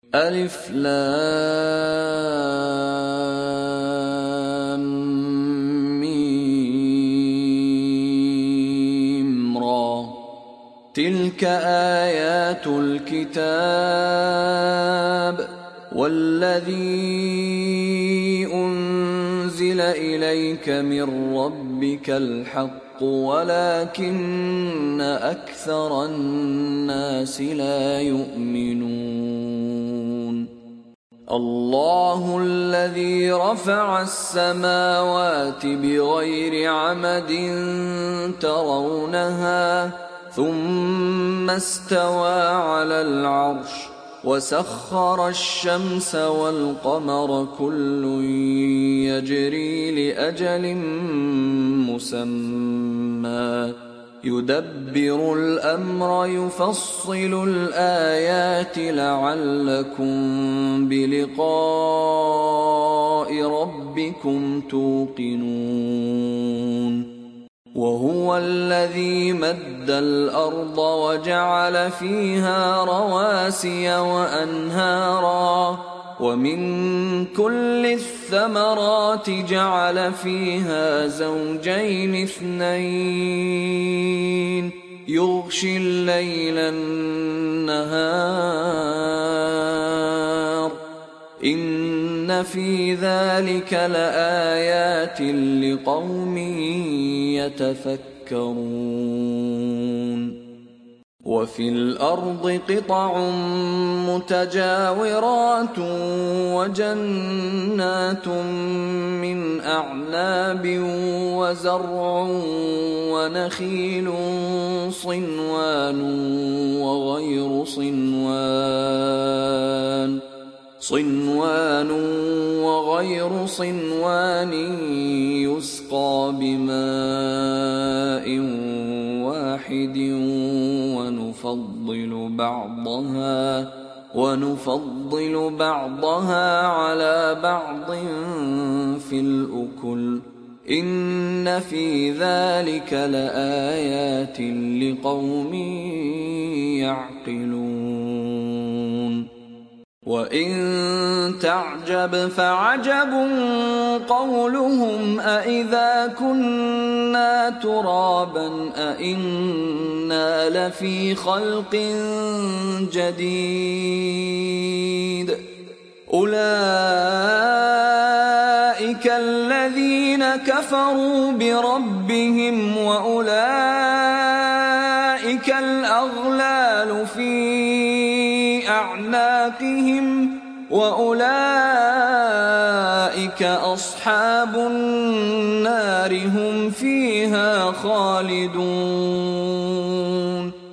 ألف لام ميم را. تلك آيات الكتاب والذي أنزل إليك من ربك الحق ولكن أكثر الناس لا يؤمنون. الله الذي رفع السماوات بغير عمد ترونها ثم استوى على العرش وسخر الشمس والقمر كل يجري لأجل مسمى يدبر الأمر يفصل الآيات لعلكم بلقاء ربكم توقنون. وهو الذي مد الأرض وجعل فيها رواسي وأنهارا ومن كل الثمرات جعل فيها زوجين اثنين يغشي الليل النهار إن في ذلك لآيات لقوم يتفكرون. وفي الأرض قطع متجاورات وجنات من أعناب وزرع ونخيل صنوان وغير صنوان يسقى بماء واحد ونفضل بعضها على بعض في الأكل إن في ذلك لآيات لقوم يعقلون. وإن تعجب فعجب قولهم أإذا كنا ترابا أإنا لفي خلق جديد أولئك الذين كفروا بربهم وأولئك الأغلال في أعناقهم وأولئك أصحاب النار هم فيها خالدون.